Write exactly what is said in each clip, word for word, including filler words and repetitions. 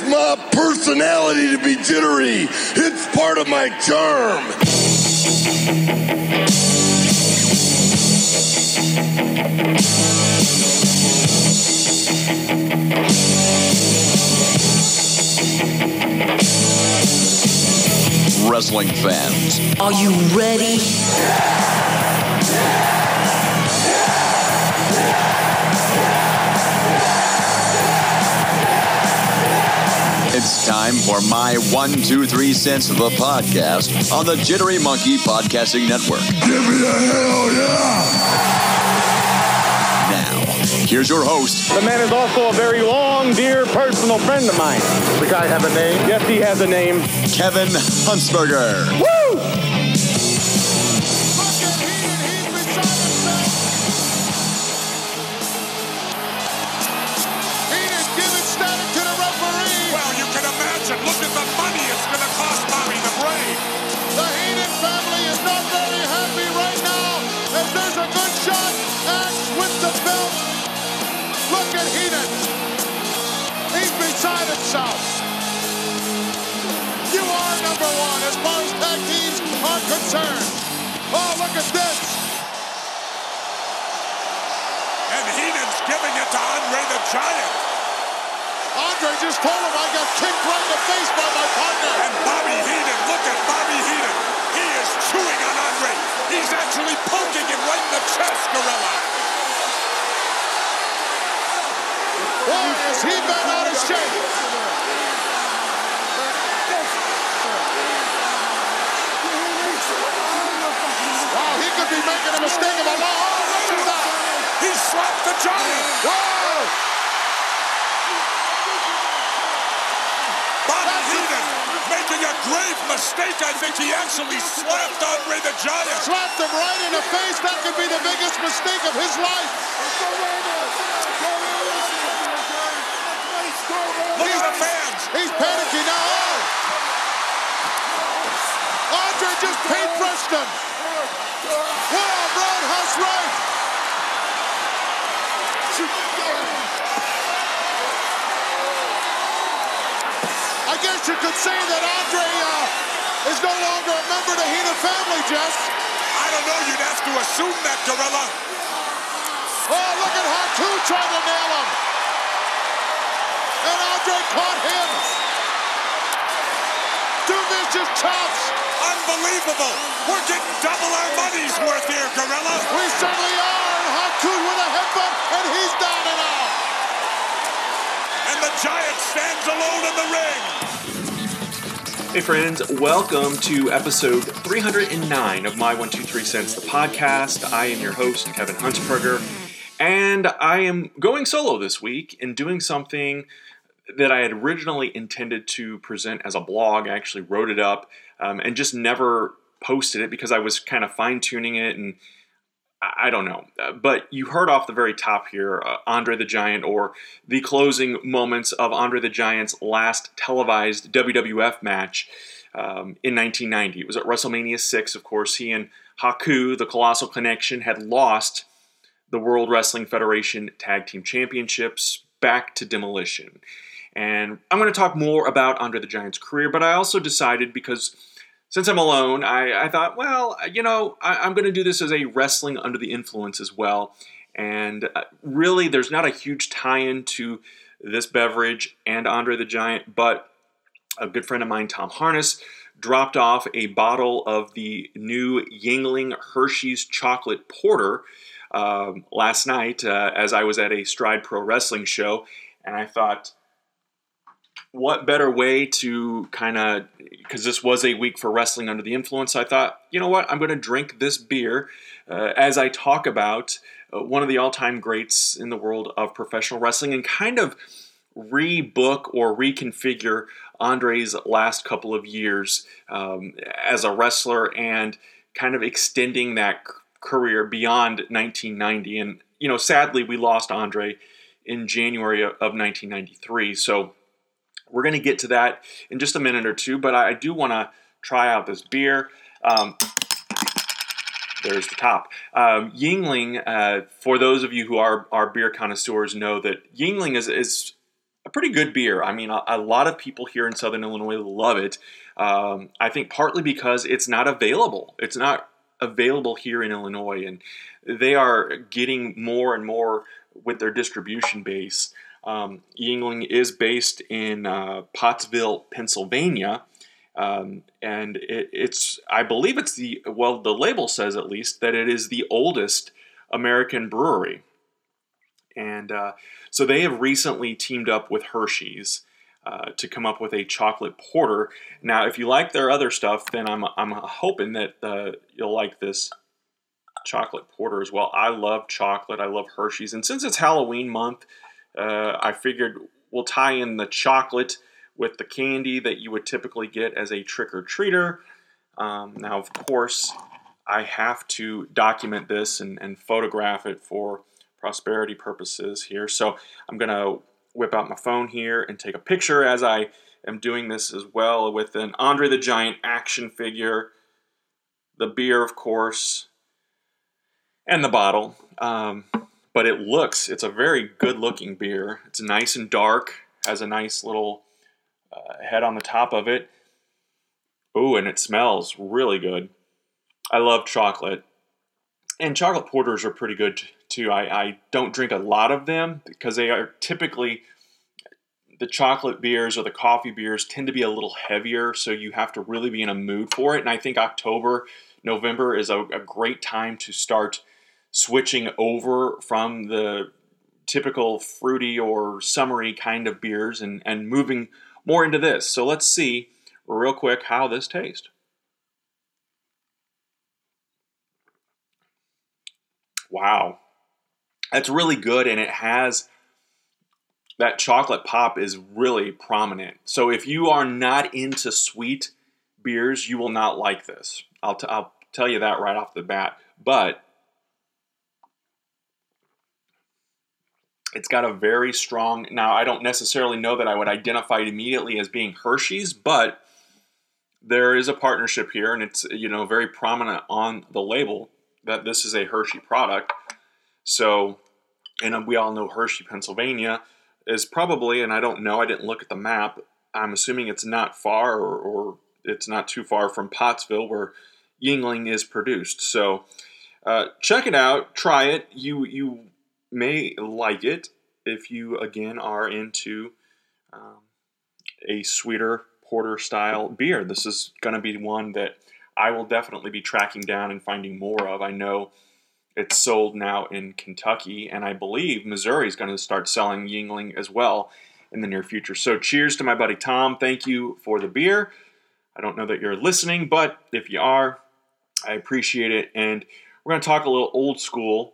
It's my personality to be jittery. It's part of my charm. Wrestling fans, are you ready? It's time for my one, two, three cents of a podcast on the Jittery Monkey Podcasting Network. Give me a hell yeah! Now, here's your host. The man is also a very long, dear, personal friend of mine. The guy have a name? Yes, he has a name. Kevin Huntsberger. Woo! Look at the money it's going to cost Bobby the Brave. The Heenan family is not very happy right now as there's a good shot. Axe with the belt. Look at Heenan. He's beside himself. You are number one as far as tag teams are concerned. Oh, look at this. And Heenan's giving it to Andre the Giant. Andre just told him I got kicked right in the face by my partner. And Bobby Heenan, look at Bobby Heenan. He is chewing on Andre. He's actually poking him right in the chest, Gorilla. Boy, has he been out of shape. Wow, he could be making a mistake of a law. Oh, look at that. He slapped the Giant. Whoa. Making a grave mistake. I think he actually slapped Andre the Giant. Slapped him right in the face. That could be the biggest mistake of his life. Look at the fans. He's panicking now. Andre just paintbrushed him. Whoa, roundhouse right. I guess you could say that Andre uh, is no longer a member of the Heenan family, Jess. I don't know. You'd have to assume that, Gorilla. Oh, look at Haku trying to nail him. And Andre caught him. Two vicious chops. Unbelievable. We're getting double our money's worth here, Gorilla. We certainly are. And Haku with a headbutt, and he's down and out. And the Giant stands alone in the ring. Hey friends, welcome to episode three hundred nine of My one two three Cents, the podcast. I am your host, Kevin Huntsberger, and I am going solo this week and doing something that I had originally intended to present as a blog. I actually wrote it up um, and just never posted it because I was kind of fine-tuning it, and I don't know. Uh, but you heard off the very top here, uh, Andre the Giant, or the closing moments of Andre the Giant's last televised W W F match um, in nineteen ninety. It was at WrestleMania six, of course. He and Haku, the Colossal Connection, had lost the World Wrestling Federation Tag Team Championships back to Demolition. And I'm going to talk more about Andre the Giant's career, but I also decided, because since I'm alone, I, I thought, well, you know, I, I'm going to do this as a wrestling under the influence as well. And uh, really, there's not a huge tie-in to this beverage and Andre the Giant, but a good friend of mine, Tom Harness, dropped off a bottle of the new Yuengling Hershey's Chocolate Porter um, last night uh, as I was at a Stride Pro Wrestling show. And I thought, what better way to kind of, because this was a week for wrestling under the influence, I thought, you know what, I'm going to drink this beer uh, as I talk about uh, one of the all-time greats in the world of professional wrestling and kind of rebook or reconfigure Andre's last couple of years um, as a wrestler and kind of extending that c- career beyond nineteen ninety. And, you know, sadly, we lost Andre in January of, of nineteen ninety-three, so we're going to get to that in just a minute or two, but I do want to try out this beer. Um, there's the top. Um, Yuengling, uh, for those of you who are, are beer connoisseurs, know that Yuengling is, is pretty good beer. I mean, a, a lot of people here in Southern Illinois love it. Um, I think partly because it's not available. It's not available here in Illinois, and they are getting more and more with their distribution base. Um, Yuengling is based in uh, Pottsville, Pennsylvania, um, and it, it's, I believe it's the, well, the label says at least that it is the oldest American brewery. And uh, so they have recently teamed up with Hershey's uh, to come up with a chocolate porter. Now, if you like their other stuff, then I'm I'm hoping that uh, you'll like this chocolate porter as well. I love chocolate. I love Hershey's. And since it's Halloween month, uh, I figured we'll tie in the chocolate with the candy that you would typically get as a trick-or-treater. Um, now, of course, I have to document this and, and photograph it for prosperity purposes here. So I'm going to whip out my phone here and take a picture as I am doing this as well with an Andre the Giant action figure, the beer, of course, and the bottle. Um, but it looks, it's a very good looking beer. It's nice and dark, has a nice little uh, head on the top of it. Ooh, and it smells really good. I love chocolate. And chocolate porters are pretty good too. I, I don't drink a lot of them because they are typically, the chocolate beers or the coffee beers tend to be a little heavier, so you have to really be in a mood for it. And I think October, November is a, a great time to start switching over from the typical fruity or summery kind of beers and, and moving more into this. So let's see real quick how this tastes. Wow, that's really good, and it has, that chocolate pop is really prominent. So if you are not into sweet beers, you will not like this. I'll, t- I'll tell you that right off the bat. But it's got a very strong, now I don't necessarily know that I would identify it immediately as being Hershey's, but there is a partnership here, and it's, you know, very prominent on the label that this is a Hershey product. So, and we all know Hershey, Pennsylvania is probably, and I don't know, I didn't look at the map, I'm assuming it's not far or, or it's not too far from Pottsville where Yuengling is produced. So uh, check it out, try it. You, you may like it if you, again, are into um, a sweeter porter style beer. This is going to be one that I will definitely be tracking down and finding more of. I know it's sold now in Kentucky, and I believe Missouri is going to start selling Yuengling as well in the near future. So cheers to my buddy Tom. Thank you for the beer. I don't know that you're listening, but if you are, I appreciate it. And we're going to talk a little old school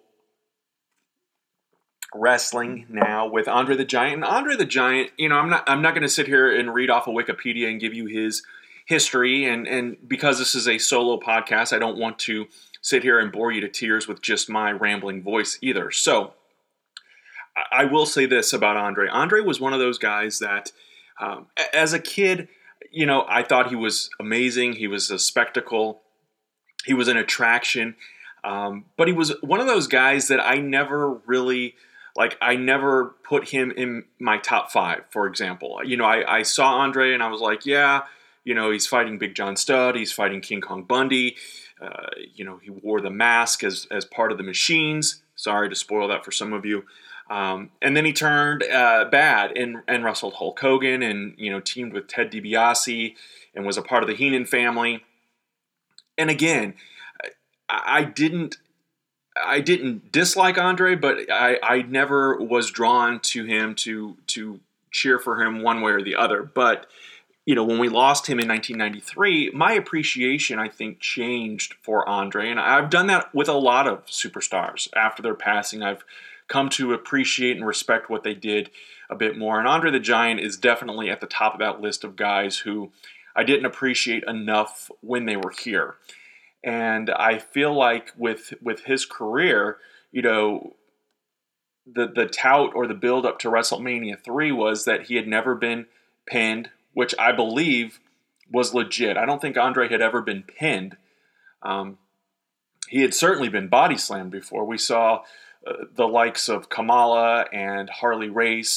wrestling now with Andre the Giant. And Andre the Giant, you know, I'm not I'm not going to sit here and read off of Wikipedia and give you his history, and and because this is a solo podcast, I don't want to sit here and bore you to tears with just my rambling voice either. So I will say this about Andre. Andre was one of those guys that, um, as a kid, you know, I thought he was amazing. He was a spectacle. He was an attraction. Um, but he was one of those guys that I never really, like, I never put him in my top five, for example. You know, I, I saw Andre and I was like, yeah, you know, he's fighting Big John Studd. He's fighting King Kong Bundy. Uh, you know, he wore the mask as, as part of the Machines. Sorry to spoil that for some of you. Um, and then he turned uh, bad and, and wrestled Hulk Hogan and, you know, teamed with Ted DiBiase and was a part of the Heenan family. And again, I, I didn't I didn't dislike Andre, but I, I never was drawn to him to to cheer for him one way or the other. But you know, when we lost him in nineteen ninety-three, my appreciation, I think, changed for Andre. And I've done that with a lot of superstars. After their passing, I've come to appreciate and respect what they did a bit more. And Andre the Giant is definitely at the top of that list of guys who I didn't appreciate enough when they were here. And I feel like with with his career, you know, the, the tout or the build up to WrestleMania three was that he had never been pinned, which I believe was legit. I don't think Andre had ever been pinned. Um, he had certainly been body slammed before. We saw uh, the likes of Kamala and Harley Race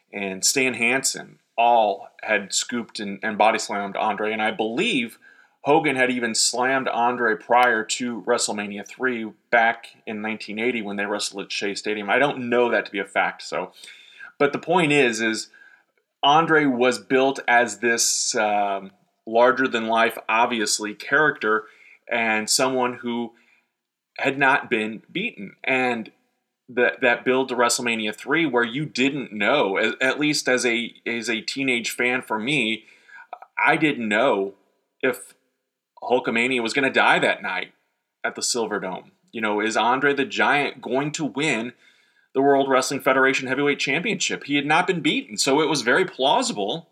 and Stan Hansen all had scooped and, and body slammed Andre. And I believe Hogan had even slammed Andre prior to WrestleMania three back in nineteen eighty when they wrestled at Shea Stadium. I don't know that to be a fact, so. But the point is, is Andre was built as this um, larger-than-life, obviously, character and someone who had not been beaten. And that that build to WrestleMania three, where you didn't know, at, at least as a as a teenage fan for me, I didn't know if Hulkamania was going to die that night at the Silverdome. You know, is Andre the Giant going to win the World Wrestling Federation Heavyweight Championship? He had not been beaten, so it was very plausible.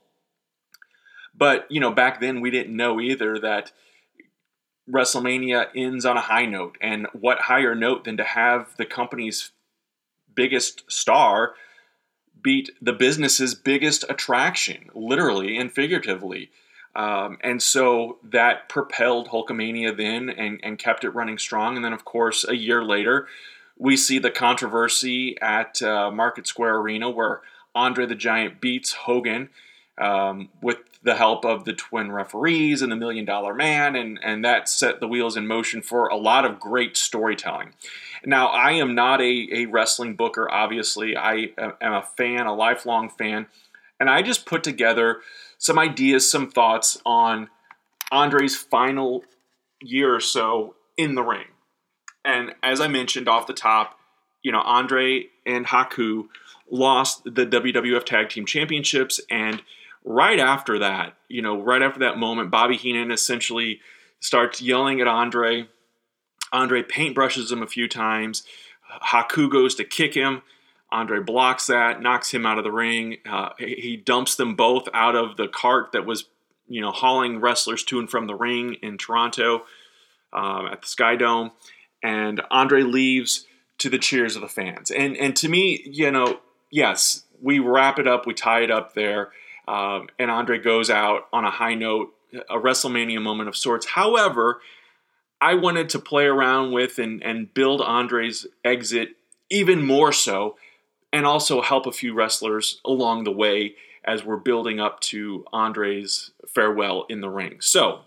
But, you know, back then we didn't know either that WrestleMania ends on a high note. And what higher note than to have the company's biggest star beat the business's biggest attraction, literally and figuratively. Um, and so that propelled Hulkamania then and, and kept it running strong. And then, of course, a year later, we see the controversy at uh, Market Square Arena where Andre the Giant beats Hogan um, with the help of the twin referees and the Million Dollar Man, and, and that set the wheels in motion for a lot of great storytelling. Now, I am not a, a wrestling booker, obviously. I am a fan, a lifelong fan, and I just put together some ideas, some thoughts on Andre's final year or so in the ring. And as I mentioned off the top, you know, Andre and Haku lost the W W F Tag Team Championships, and right after that, you know, right after that moment, Bobby Heenan essentially starts yelling at Andre. Andre paintbrushes him a few times. Haku goes to kick him. Andre blocks that, knocks him out of the ring. Uh, he dumps them both out of the cart that was, you know, hauling wrestlers to and from the ring in Toronto um, at the Sky Dome. And Andre leaves to the cheers of the fans. And and to me, you know, yes, we wrap it up, we tie it up there, um, and Andre goes out on a high note, a WrestleMania moment of sorts. However, I wanted to play around with and, and build Andre's exit even more so, and also help a few wrestlers along the way as we're building up to Andre's farewell in the ring. So,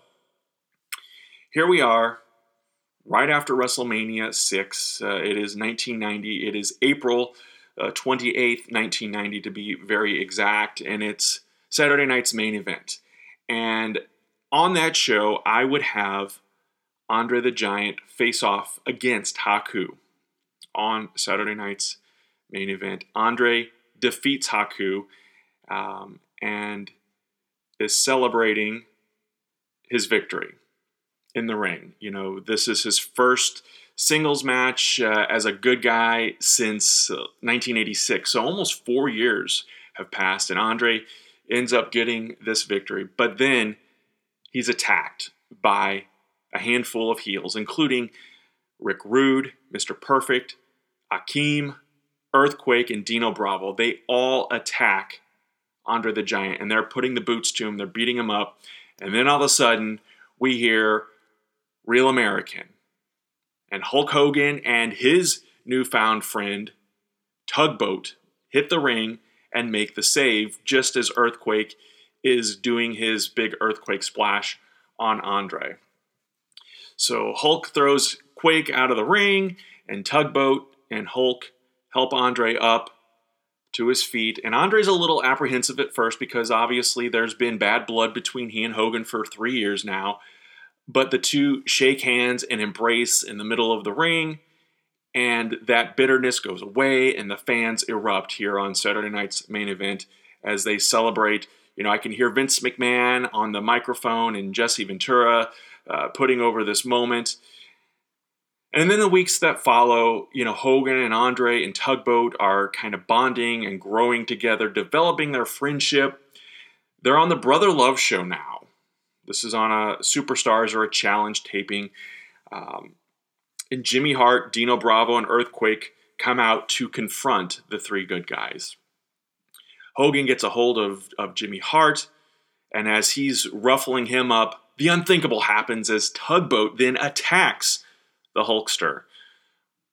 here we are, right after WrestleMania six. Uh, it is nineteen ninety. It is April uh, twenty-eighth, nineteen ninety to be very exact, and it's Saturday night's main event. And on that show, I would have Andre the Giant face off against Haku on Saturday night's main event. Andre defeats Haku um, and is celebrating his victory in the ring. You know, this is his first singles match uh, as a good guy since uh, nineteen eighty-six. So almost four years have passed, and Andre ends up getting this victory. But then he's attacked by a handful of heels, including Rick Rude, Mister Perfect, Akeem, Earthquake, and Dino Bravo. They all attack Andre the Giant, and they're putting the boots to him. They're beating him up. And then all of a sudden, we hear Real American. And Hulk Hogan and his newfound friend, Tugboat, hit the ring and make the save just as Earthquake is doing his big earthquake splash on Andre. So Hulk throws Quake out of the ring, and Tugboat and Hulk help Andre up to his feet. And Andre's a little apprehensive at first because obviously there's been bad blood between he and Hogan for three years now. But the two shake hands and embrace in the middle of the ring, and that bitterness goes away, and the fans erupt here on Saturday night's main event as they celebrate. You know, I can hear Vince McMahon on the microphone and Jesse Ventura uh, putting over this moment. And then the weeks that follow, you know, Hogan and Andre and Tugboat are kind of bonding and growing together, developing their friendship. They're on the Brother Love show now. This is on a Superstars or a Challenge taping. Um, and Jimmy Hart, Dino Bravo, and Earthquake come out to confront the three good guys. Hogan gets a hold of, of Jimmy Hart, and as he's ruffling him up, the unthinkable happens as Tugboat then attacks the Hulkster.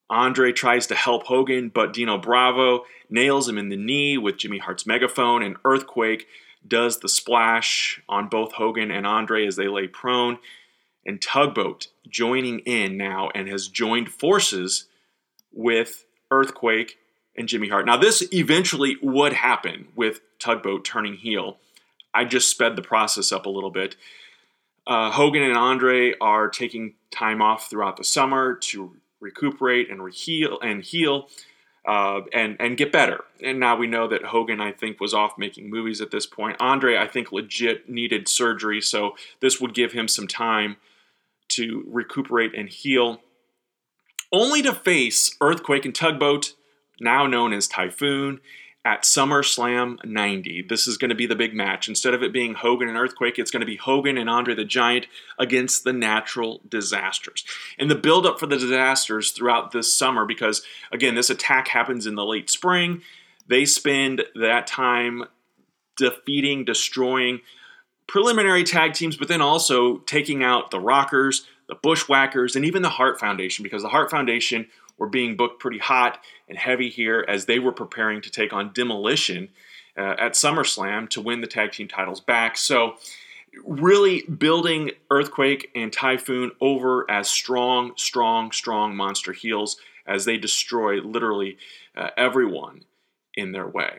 Andre tries to help Hogan, but Dino Bravo nails him in the knee with Jimmy Hart's megaphone, and Earthquake does the splash on both Hogan and Andre as they lay prone. And Tugboat joining in now and has joined forces with Earthquake and Jimmy Hart. Now, this eventually would happen with Tugboat turning heel. I just sped the process up a little bit. Uh, Hogan and Andre are taking time off throughout the summer to recuperate and heal and heal uh, and and get better. And now we know that Hogan, I think, was off making movies at this point. Andre, I think, legit needed surgery, so this would give him some time to recuperate and heal, only to face Earthquake and Tugboat, now known as Typhoon, at SummerSlam ninety. This is going to be the big match. Instead of it being Hogan and Earthquake, it's going to be Hogan and Andre the Giant against the Natural Disasters. And the build-up for the Disasters throughout this summer, because, again, this attack happens in the late spring. They spend that time defeating, destroying preliminary tag teams, but then also taking out the Rockers, the Bushwhackers, and even the Hart Foundation, because the Hart Foundation were being booked pretty hot and heavy here as they were preparing to take on Demolition uh, at SummerSlam to win the tag team titles back. So really building Earthquake and Typhoon over as strong, strong, strong monster heels as they destroy literally uh, everyone in their way.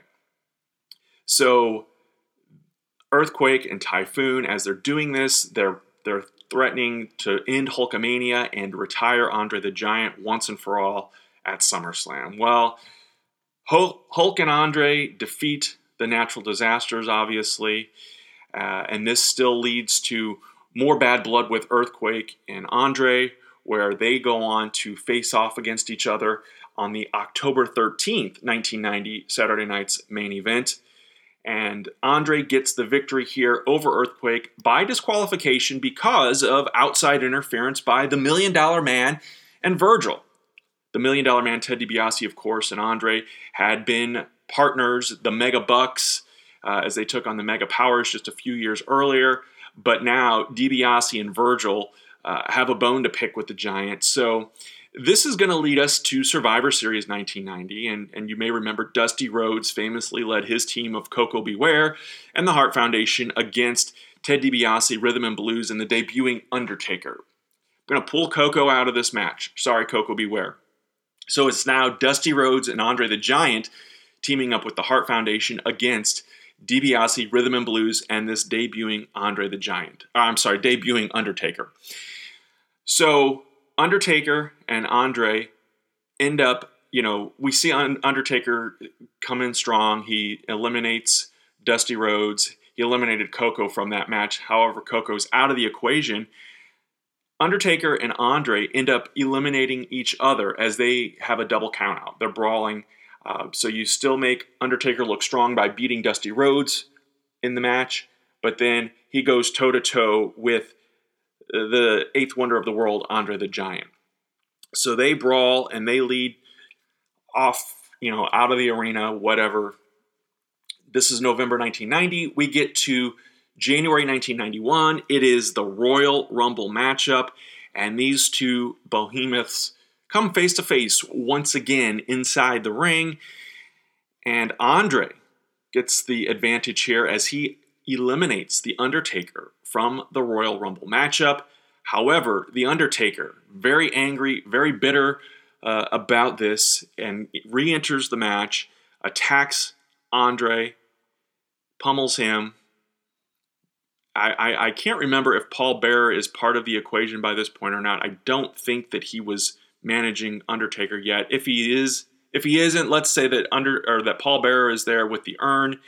So Earthquake and Typhoon, as they're doing this, they're they're threatening to end Hulkamania and retire Andre the Giant once and for all at SummerSlam. Well, Hulk and Andre defeat the Natural Disasters, obviously, uh, and this still leads to more bad blood with Earthquake and Andre, where they go on to face off against each other on the October thirteenth, nineteen ninety Saturday Night's main event. And Andre gets the victory here over Earthquake by disqualification because of outside interference by the Million Dollar Man and Virgil. The Million Dollar Man, Ted DiBiase, of course, and Andre had been partners, the Mega Bucks, uh, as they took on the Mega Powers just a few years earlier. But now DiBiase and Virgil uh, have a bone to pick with the Giant. So this is going to lead us to Survivor Series nineteen ninety, and, and you may remember Dusty Rhodes famously led his team of Koko Beware and the Hart Foundation against Ted DiBiase, Rhythm and Blues, and the debuting Undertaker. I'm going to pull Koko out of this match. Sorry, Koko Beware. So it's now Dusty Rhodes and Andre the Giant teaming up with the Hart Foundation against DiBiase, Rhythm and Blues, and this debuting Andre the Giant. Uh, I'm sorry, debuting Undertaker. So Undertaker and Andre end up, you know, we see Undertaker come in strong. He eliminates Dusty Rhodes. He eliminated Koko from that match. However, Koko's out of the equation. Undertaker and Andre end up eliminating each other as they have a double countout. They're brawling. Uh, so you still make Undertaker look strong by beating Dusty Rhodes in the match, but then he goes toe-to-toe with the eighth wonder of the world, Andre the Giant. So they brawl and they lead off, you know, out of the arena, whatever. This is November nineteen ninety. We get to January nineteen ninety-one. It is the Royal Rumble matchup, and these two behemoths come face to face once again inside the ring. And Andre gets the advantage here as he eliminates The Undertaker from the Royal Rumble matchup. However, The Undertaker, very angry, very bitter uh, about this, and re-enters the match, attacks Andre, pummels him. I, I, I can't remember if Paul Bearer is part of the equation by this point or not. I don't think that he was managing Undertaker yet. If he is, if he isn't, let's say that under or that Paul Bearer is there with the urn.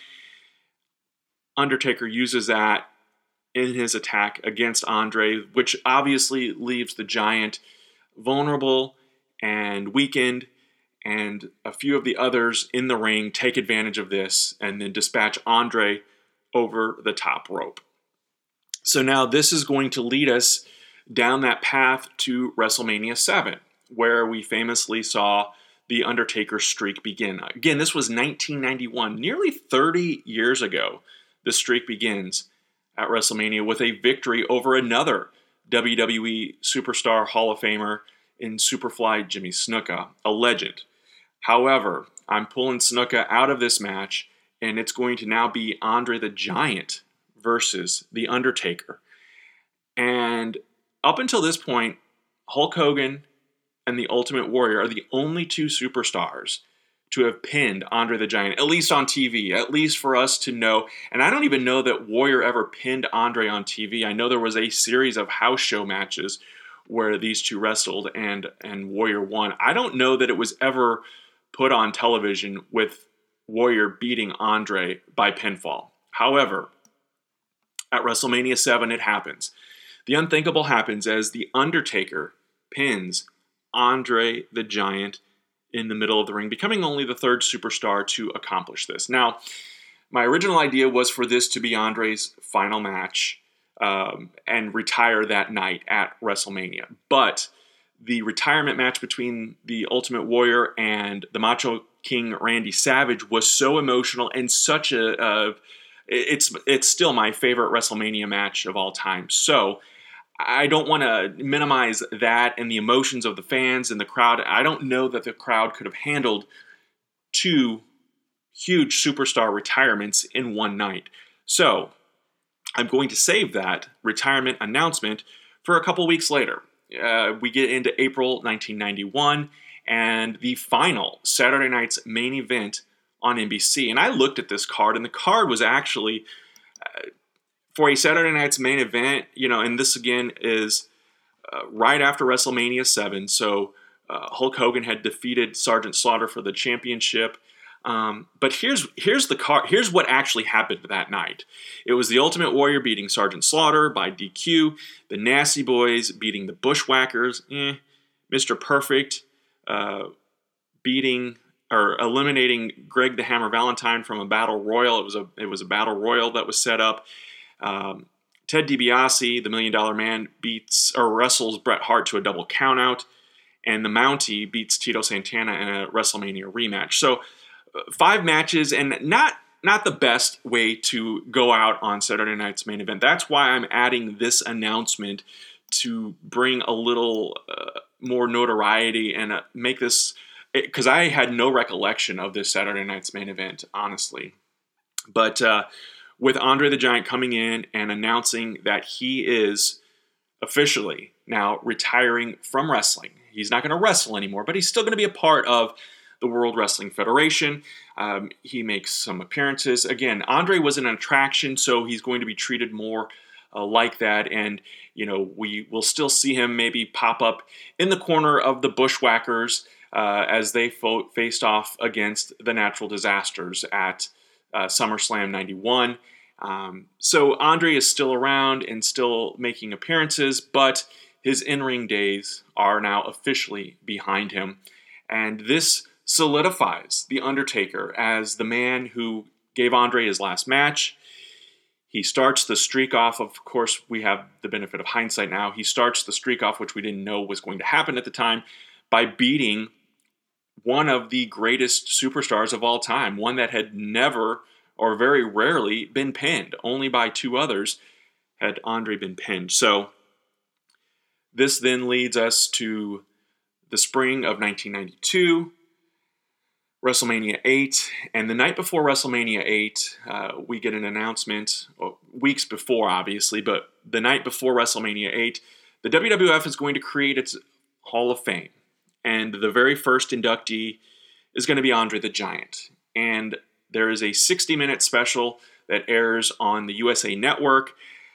Undertaker uses that in his attack against Andre, which obviously leaves the Giant vulnerable and weakened, and a few of the others in the ring take advantage of this and then dispatch Andre over the top rope. So now this is going to lead us down that path to WrestleMania seven, where we famously saw the Undertaker streak begin. Again, this was nineteen ninety-one, nearly thirty years ago. The streak begins at WrestleMania with a victory over another W W E Superstar Hall of Famer in Superfly Jimmy Snuka, a legend. However, I'm pulling Snuka out of this match, and it's going to now be Andre the Giant versus The Undertaker. And up until this point, Hulk Hogan and The Ultimate Warrior are the only two superstars to have pinned Andre the Giant, at least on T V, at least for us to know. And I don't even know that Warrior ever pinned Andre on T V. I know there was a series of house show matches where these two wrestled and, and Warrior won. I don't know that it was ever put on television with Warrior beating Andre by pinfall. However, at WrestleMania seven, it happens. The unthinkable happens as The Undertaker pins Andre the Giant in the middle of the ring, becoming only the third superstar to accomplish this. Now, my original idea was for this to be Andre's final match um, and retire that night at WrestleMania. But the retirement match between the Ultimate Warrior and the Macho King Randy Savage was so emotional and such a... a it's it's still my favorite WrestleMania match of all time. So I don't want to minimize that and the emotions of the fans and the crowd. I don't know that the crowd could have handled two huge superstar retirements in one night. So I'm going to save that retirement announcement for a couple weeks later. Uh, we get into April nineteen ninety-one and the final Saturday night's main event on N B C. And I looked at this card, and the card was actually... Uh, For a Saturday night's main event, you know, and this again is uh, right after WrestleMania seven. So uh, Hulk Hogan had defeated Sergeant Slaughter for the championship. Um, but here's here's the car. Here's what actually happened that night. It was the Ultimate Warrior beating Sergeant Slaughter by D Q. The Nasty Boys beating the Bushwhackers. Eh. Mister Perfect uh, beating or eliminating Greg the Hammer Valentine from a battle royal. It was a it was a battle royal that was set up. Um, Ted DiBiase, the Million Dollar Man, beats or wrestles Bret Hart to a double countout, and the Mountie beats Tito Santana in a WrestleMania rematch. So uh, five matches, and not not the best way to go out on Saturday night's main event. That's why I'm adding this announcement to bring a little uh, more notoriety and uh, make this, because I had no recollection of this Saturday night's main event, honestly. But uh, with Andre the Giant coming in and announcing that he is officially now retiring from wrestling. He's not going to wrestle anymore, but he's still going to be a part of the World Wrestling Federation. Um, he makes some appearances. Again, Andre was an attraction, so he's going to be treated more uh, like that. And, you know, we will still see him maybe pop up in the corner of the Bushwhackers uh, as they fo- faced off against the Natural Disasters at uh, SummerSlam ninety-one. Um, so Andre is still around and still making appearances, but his in-ring days are now officially behind him. And this solidifies The Undertaker as the man who gave Andre his last match. He starts the streak off. Of course, we have the benefit of hindsight now. He starts the streak off, which we didn't know was going to happen at the time, by beating one of the greatest superstars of all time, one that had never or very rarely been pinned. Only by two others had Andre been pinned. So this then leads us to the spring of nineteen ninety-two, WrestleMania eight, and the night before WrestleMania eight, uh, we get an announcement, well, weeks before obviously, but the night before WrestleMania eight, the W W F is going to create its Hall of Fame, and the very first inductee is going to be Andre the Giant. And there is a sixty-minute special that airs on the U S A Network.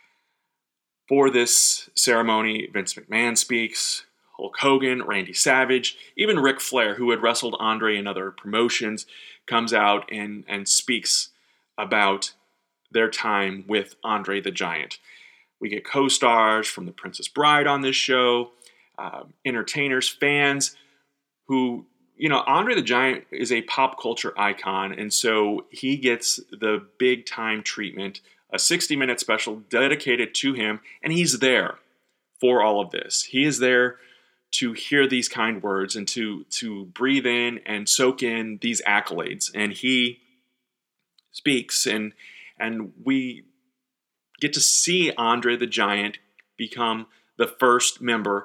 For this ceremony, Vince McMahon speaks, Hulk Hogan, Randy Savage, even Ric Flair, who had wrestled Andre in other promotions, comes out and, and speaks about their time with Andre the Giant. We get co-stars from The Princess Bride on this show, uh, entertainers, fans who, you know, Andre the Giant is a pop culture icon, and so he gets the big time treatment, a sixty-minute special dedicated to him, and he's there for all of this. He is there to hear these kind words and to, to breathe in and soak in these accolades. And he speaks, and and we get to see Andre the Giant become the first member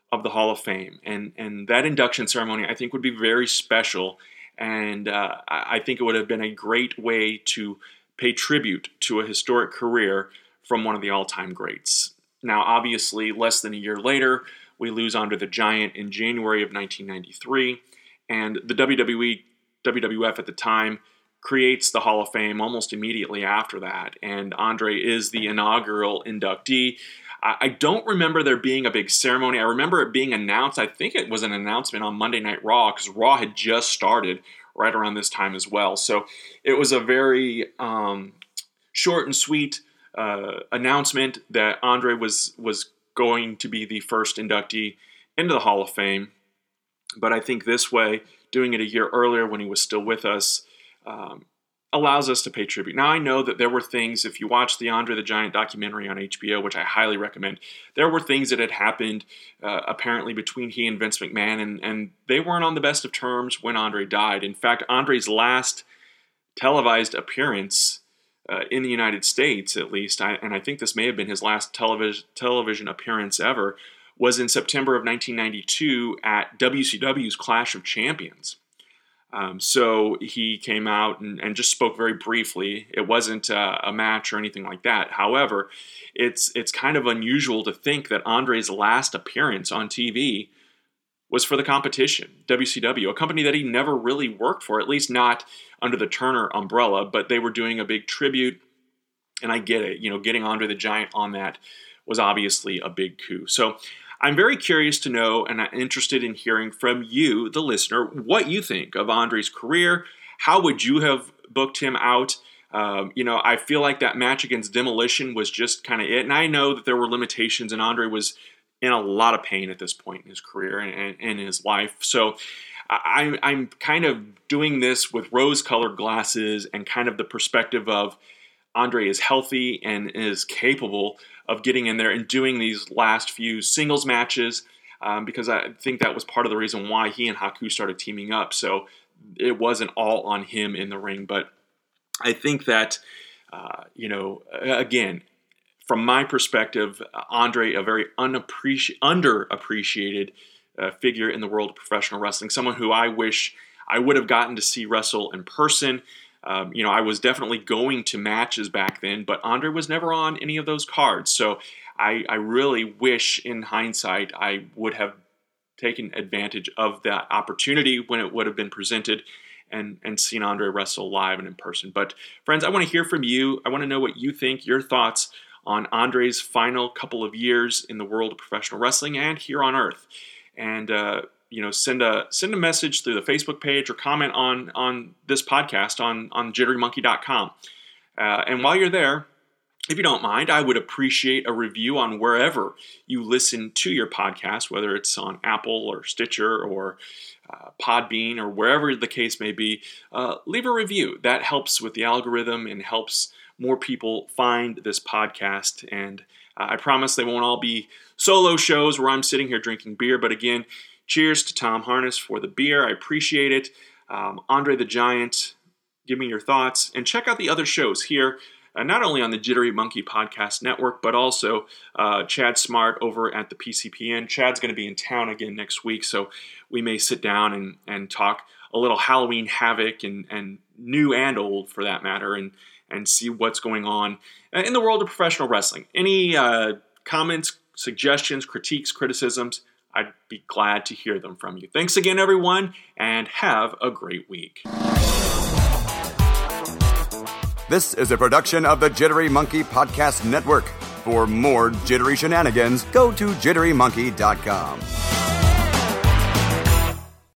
of the Hall of Fame. And, and that induction ceremony, I think, would be very special. And uh, I think it would have been a great way to pay tribute to a historic career from one of the all-time greats. Now, obviously, less than a year later, we lose Andre the Giant in January of nineteen ninety-three, and the W W E, W W F at the time creates the Hall of Fame almost immediately after that, and Andre is the inaugural inductee. I don't remember there being a big ceremony. I remember it being announced. I think it was an announcement on Monday Night Raw, because Raw had just started right around this time as well. So it was a very um, short and sweet uh, announcement that Andre was was going to be the first inductee into the Hall of Fame. But I think this way, doing it a year earlier when he was still with us, um, allows us to pay tribute. Now, I know that there were things, if you watch the Andre the Giant documentary on H B O, which I highly recommend, there were things that had happened uh, apparently between he and Vince McMahon, and, and they weren't on the best of terms when Andre died. In fact, Andre's last televised appearance uh, in the United States, at least, I, and I think this may have been his last television television appearance ever, was in September of nineteen ninety-two at W C W's Clash of Champions. Um, so he came out and, and just spoke very briefly. It wasn't uh, a match or anything like that. However, it's it's kind of unusual to think that Andre's last appearance on T V was for the competition, W C W, a company that he never really worked for, at least not under the Turner umbrella, but they were doing a big tribute, and I get it. You know, getting Andre the Giant on that was obviously a big coup. So I'm very curious to know, and I'm interested in hearing from you, the listener, what you think of Andre's career. How would you have booked him out? Um, you know, I feel like that match against Demolition was just kind of it. And I know that there were limitations, and Andre was in a lot of pain at this point in his career and, and, and in his life. So I, I'm kind of doing this with rose-colored glasses and kind of the perspective of Andre is healthy and is capable of getting in there and doing these last few singles matches, um, because I think that was part of the reason why he and Haku started teaming up. So it wasn't all on him in the ring. But I think that, uh, you know, again, from my perspective, Andre, a very unappreci- underappreciated uh, figure in the world of professional wrestling, someone who I wish I would have gotten to see wrestle in person. Um, you know, I was definitely going to matches back then, but Andre was never on any of those cards. So I, I really wish, in hindsight, I would have taken advantage of that opportunity when it would have been presented and, and seen Andre wrestle live and in person. But friends, I want to hear from you. I want to know what you think, your thoughts on Andre's final couple of years in the world of professional wrestling and here on Earth. And, uh, you know, send a send a message through the Facebook page or comment on on this podcast on, on jittery monkey dot com. Uh, and while you're there, if you don't mind, I would appreciate a review on wherever you listen to your podcast, whether it's on Apple or Stitcher or uh, Podbean or wherever the case may be. Uh, leave a review. That helps with the algorithm and helps more people find this podcast. And uh, I promise they won't all be solo shows where I'm sitting here drinking beer. But again, cheers to Tom Harness for the beer. I appreciate it. Um, Andre the Giant, give me your thoughts. And check out the other shows here, uh, not only on the Jittery Monkey Podcast Network, but also uh, Chad Smart over at the P C P N. Chad's going to be in town again next week, so we may sit down and, and talk a little Halloween Havoc, and, and new and old for that matter, and, and see what's going on in the world of professional wrestling. Any uh, comments, suggestions, critiques, criticisms, I'd be glad to hear them from you. Thanks again, everyone, and have a great week. This is a production of the Jittery Monkey Podcast Network. For more jittery shenanigans, go to jittery monkey dot com.